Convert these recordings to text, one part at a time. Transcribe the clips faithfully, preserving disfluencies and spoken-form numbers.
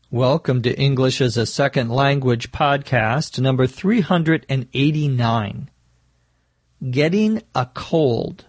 Welcome to English as a Second Language podcast, number three hundred eighty-nine. Getting a Cold.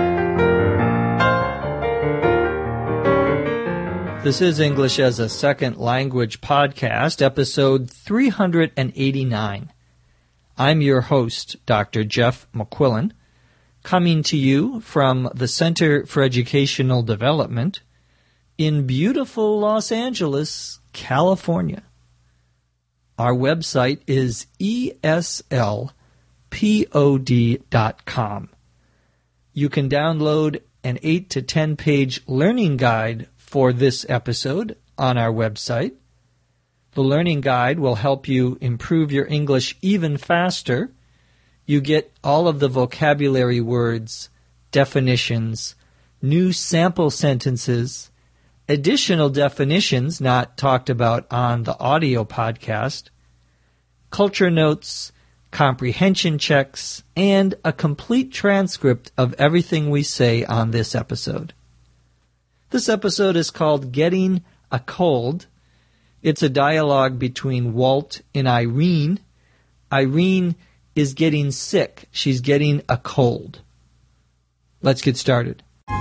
This is English as a Second Language podcast, episode three hundred eighty-nine. I'm your host, Doctor Jeff McQuillan, coming to you from the Center for Educational Development in beautiful Los Angeles, California. Our website is E S L pod dot com. You can download an eight to ten page learning guide for this episode on our website. The learning guide will help you improve your English even faster. You get all of the vocabulary words, definitions, new sample sentences, additional definitions not talked about on the audio podcast, culture notes, comprehension checks, and a complete transcript of everything we say on this episode. This episode is called Getting a Cold. It's a dialogue between Walt and Irene. Irene is getting sick. She's getting a cold. Let's get started.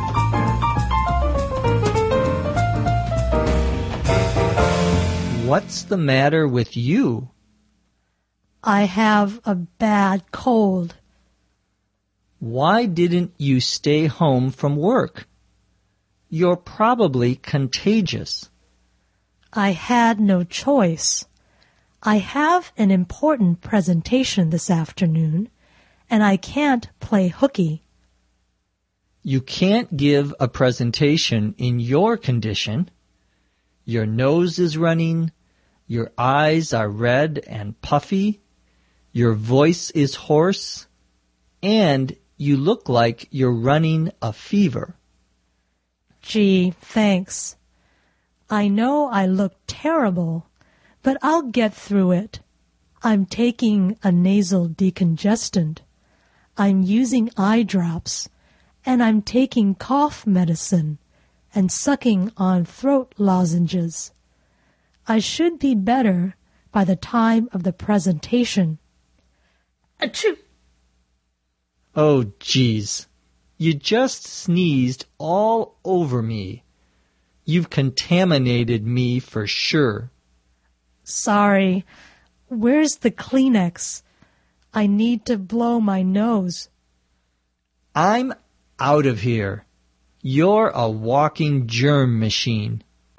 What's the matter with you? I have a bad cold. Why didn't you stay home from work? You're probably contagious. I had no choice. I have an important presentation this afternoon, and I can't play hooky. You can't give a presentation in your condition. Your nose is running, your eyes are red and puffy, your voice is hoarse, and you look like you're running a fever. Gee, thanks. I know I look terrible, but I'll get through it. I'm taking a nasal decongestant. I'm using eye drops, and I'm taking cough medicine and sucking on throat lozenges. I should be better by the time of the presentation. Achoo! Oh, geez. You just sneezed all over me. You've contaminated me for sure. Sorry. Where's the Kleenex? I need to blow my nose. I'm out of here. You're a walking germ machine.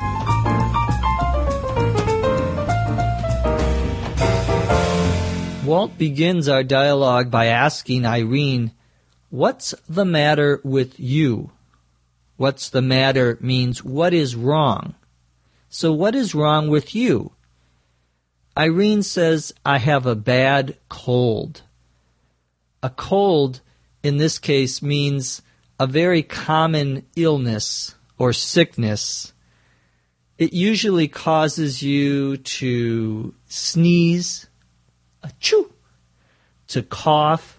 Walt begins our dialogue by asking Irene, "What's the matter with you?" What's the matter means what is wrong. So what is wrong with you? Irene says, I have a bad cold. A cold, in this case, means a very common illness or sickness. It usually causes you to sneeze, achoo, to cough,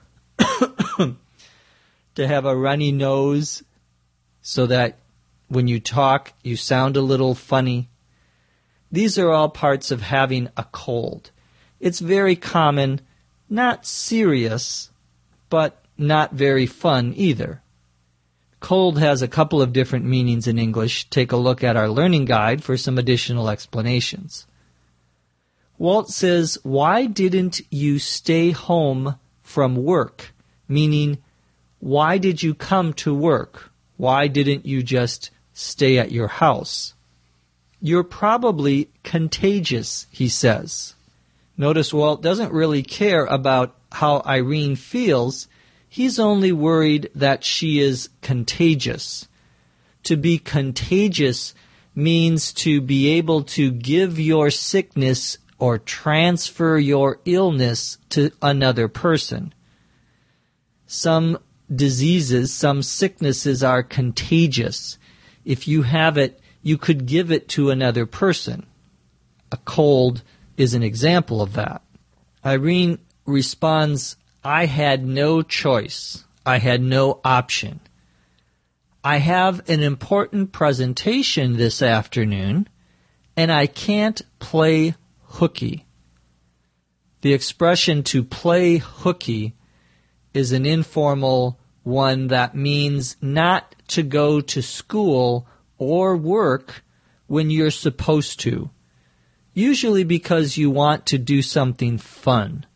to have a runny nose, so that when you talk, you sound a little funny. These are all parts of having a cold. It's very common, not serious, but not very fun either. Cold has a couple of different meanings in English. Take a look at our learning guide for some additional explanations. Walt says, why didn't you stay home from work? Meaning, why did you come to work? Why didn't you just stay at your house? You're probably contagious, he says. Notice Walt doesn't really care about how Irene feels. He's only worried that she is contagious. To be contagious means to be able to give your sickness or transfer your illness to another person. Some diseases, some sicknesses are contagious. If you have it, you could give it to another person. A cold is an example of that. Irene responds, I had no choice. I had no option. I have an important presentation this afternoon, and I can't play hooky. The expression to play hooky is an informal one that means not to go to school or work when you're supposed to, usually because you want to do something fun.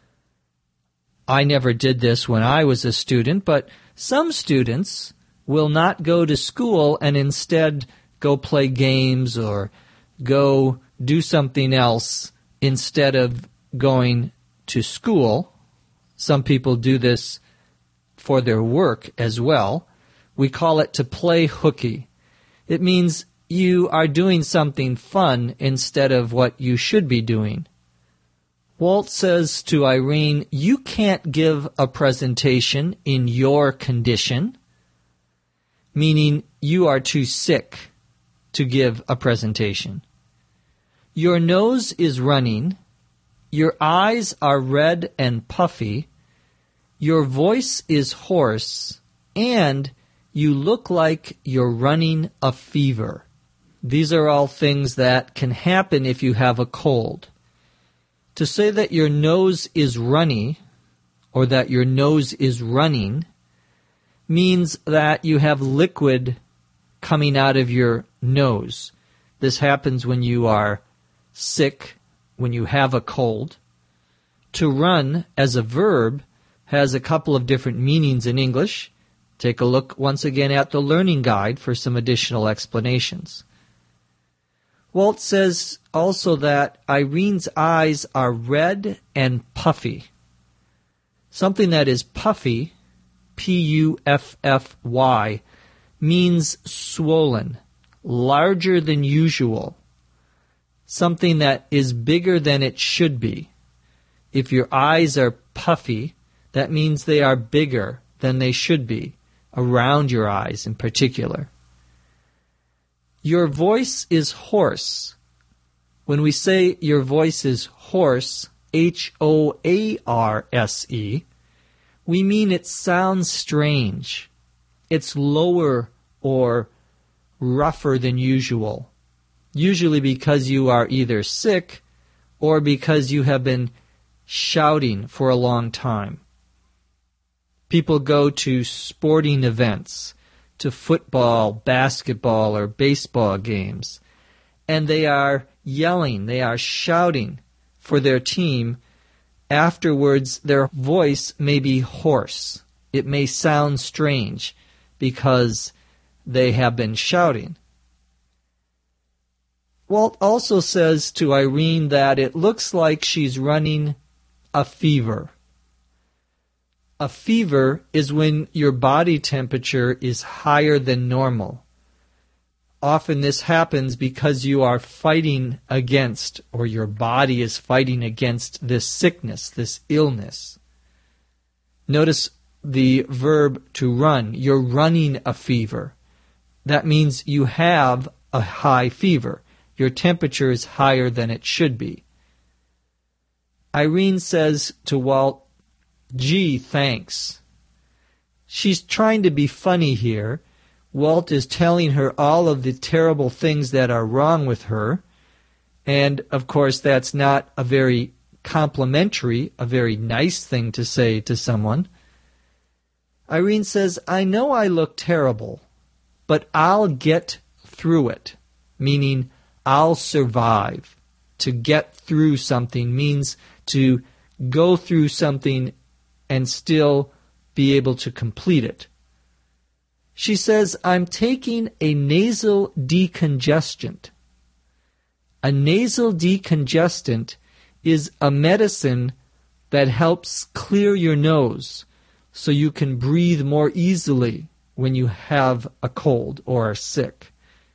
I never did this when I was a student, but some students will not go to school and instead go play games or go do something else instead of going to school. Some people do this for their work as well. We call it to play hooky. It means you are doing something fun instead of what you should be doing. Walt says to Irene, "You can't give a presentation in your condition," meaning you are too sick to give a presentation. "Your nose is running, your eyes are red and puffy, your voice is hoarse, and you look like you're running a fever." These are all things that can happen if you have a cold. To say that your nose is runny or that your nose is running means that you have liquid coming out of your nose. This happens when you are sick, when you have a cold. To run as a verb has a couple of different meanings in English. Take a look once again at the Learning Guide for some additional explanations. Walt says also that Irene's eyes are red and puffy. Something that is puffy, P U F F Y, means swollen, larger than usual, something that is bigger than it should be. If your eyes are puffy, that means they are bigger than they should be, around your eyes in particular. Your voice is hoarse. When we say your voice is hoarse, H O A R S E, we mean it sounds strange. It's lower or rougher than usual, usually because you are either sick or because you have been shouting for a long time. People go to sporting events, to football, basketball, or baseball games, and they are yelling, they are shouting for their team. Afterwards, their voice may be hoarse. It may sound strange because they have been shouting. Walt also says to Irene that it looks like she's running a fever. A fever is when your body temperature is higher than normal. Often this happens because you are fighting against, or your body is fighting against this sickness, this illness. Notice the verb to run. You're running a fever. That means you have a high fever. Your temperature is higher than it should be. Irene says to Walt, "Gee, thanks." She's trying to be funny here. Walt is telling her all of the terrible things that are wrong with her. And, of course, that's not a very complimentary, a very nice thing to say to someone. Irene says, "I know I look terrible, but I'll get through it," meaning I'll survive. To get through something means to go through something and still be able to complete it. She says, "I'm taking a nasal decongestant." A nasal decongestant is a medicine that helps clear your nose so you can breathe more easily when you have a cold or are sick.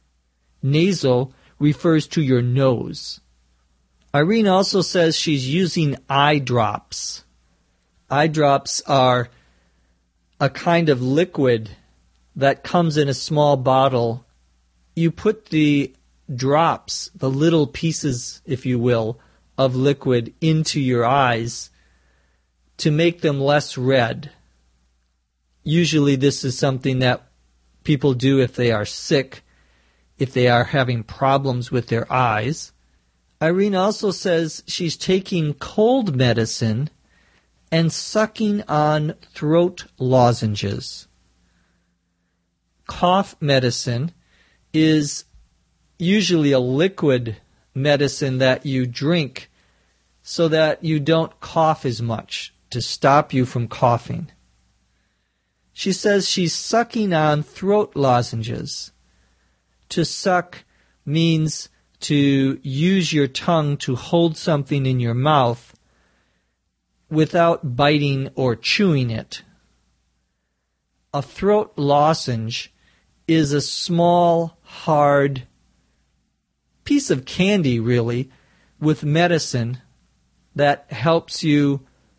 Nasal refers to your nose. Irene also says she's using eye drops. Eye drops are a kind of liquid that comes in a small bottle. You put the drops, the little pieces, if you will, of liquid into your eyes to make them less red. Usually this is something that people do if they are sick, if they are having problems with their eyes. Irene also says she's taking cold medicine and sucking on throat lozenges. Cough medicine is usually a liquid medicine that you drink so that you don't cough as much, to stop you from coughing. She says she's sucking on throat lozenges. To suck means to use your tongue to hold something in your mouth without biting or chewing it. A throat lozenge is a small, hard piece of candy, really, with medicine that helps you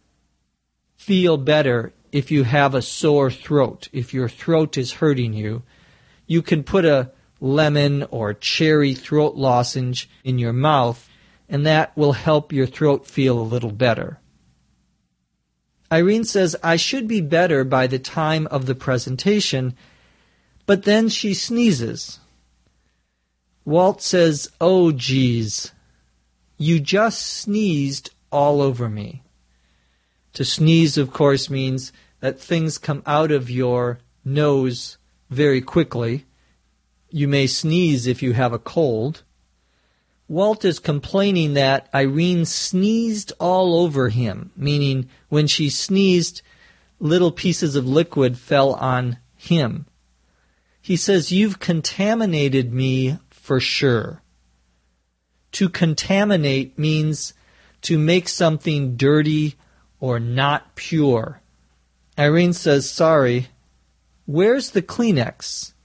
feel better if you have a sore throat. If your throat is hurting you, you can put a lemon or cherry throat lozenge in your mouth, and that will help your throat feel a little better. Irene says, I should be better by the time of the presentation, but then she sneezes. Walt says, oh, geez, you just sneezed all over me. To sneeze, of course, means that things come out of your nose very quickly. You may sneeze if you have a cold. Walt is complaining that Irene sneezed all over him, meaning when she sneezed, little pieces of liquid fell on him. He says, you've contaminated me for sure. To contaminate means to make something dirty or not pure. Irene says, sorry, where's the Kleenex?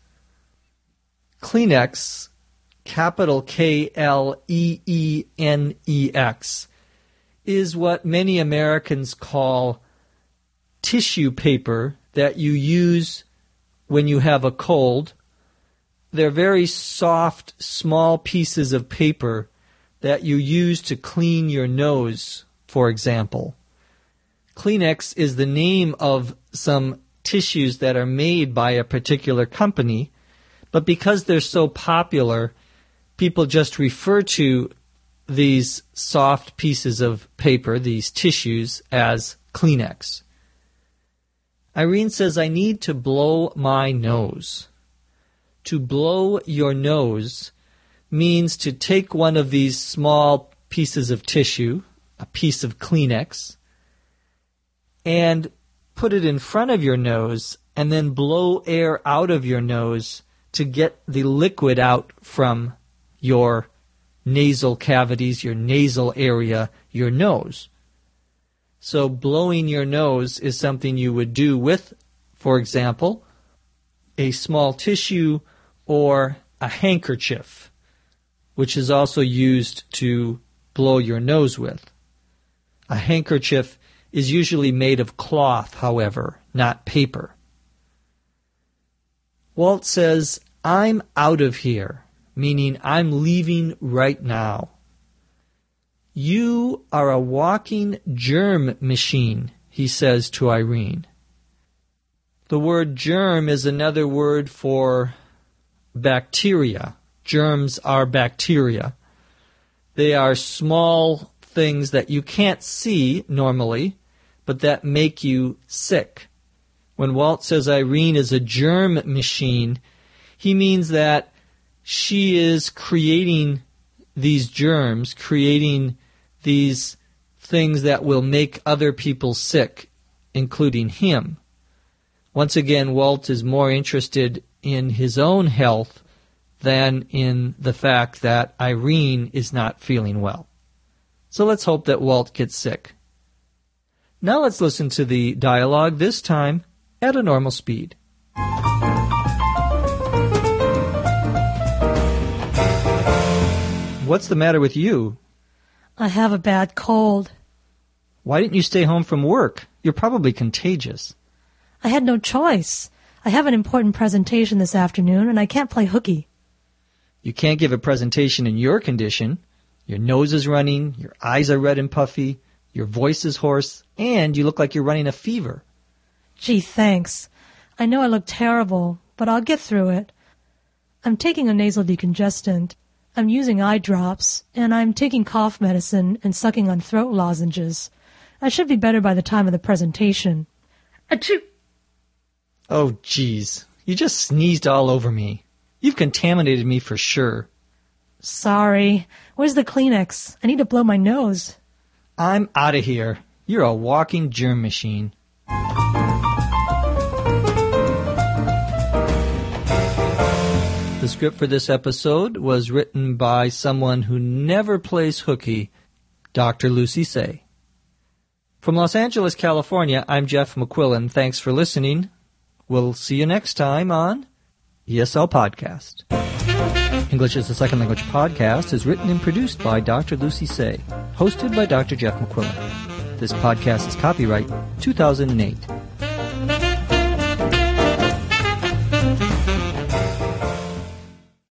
Kleenex, capital K L E E N E X, is what many Americans call tissue paper that you use when you have a cold. They're very soft, small pieces of paper that you use to clean your nose, for example. Kleenex is the name of some tissues that are made by a particular company, but because they're so popular, people just refer to these soft pieces of paper, these tissues, as Kleenex. Irene says, I need to blow my nose. To blow your nose means to take one of these small pieces of tissue, a piece of Kleenex, and put it in front of your nose and then blow air out of your nose to get the liquid out from your nasal cavities, your nasal area, your nose. So blowing your nose is something you would do with, for example, a small tissue or a handkerchief, which is also used to blow your nose with. A handkerchief is usually made of cloth, however, not paper. Walt says, I'm out of here, meaning I'm leaving right now. You are a walking germ machine, he says to Irene. The word germ is another word for bacteria. Germs are bacteria. They are small things that you can't see normally, but that make you sick. When Walt says Irene is a germ machine, he means that she is creating these germs, creating these things that will make other people sick, including him. Once again, Walt is more interested in his own health than in the fact that Irene is not feeling well. So let's hope that Walt gets sick. Now let's listen to the dialogue, this time at a normal speed. What's the matter with you? I have a bad cold. Why didn't you stay home from work? You're probably contagious. I had no choice. I have an important presentation this afternoon, and I can't play hooky. You can't give a presentation in your condition. Your nose is running, your eyes are red and puffy, your voice is hoarse, and you look like you're running a fever. Gee, thanks. I know I look terrible, but I'll get through it. I'm taking a nasal decongestant. I'm using eye drops, and I'm taking cough medicine and sucking on throat lozenges. I should be better by the time of the presentation. Achoo! Oh, geez. You just sneezed all over me. You've contaminated me for sure. Sorry. Where's the Kleenex? I need to blow my nose. I'm out of here. You're a walking germ machine. The script for this episode was written by someone who never plays hooky, Doctor Lucy Say. From Los Angeles, California, I'm Jeff McQuillan. Thanks for listening. We'll see you next time on E S L Podcast. English as a Second Language Podcast is written and produced by Doctor Lucy Say, hosted by Doctor Jeff McQuillan. This podcast is copyright two thousand eight.